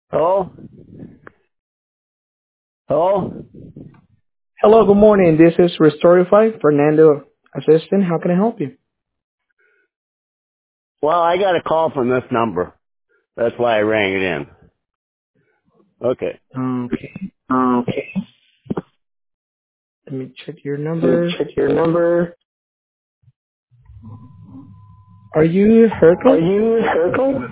Hello? Hello? Hello, good morning. This is Restorify, Fernando Assistant. How can I help you? Well, I got a call from this number. That's why I rang it in. Okay. Okay, Okay. let me check your number. Check your number. Are you Are Herco? you Circle?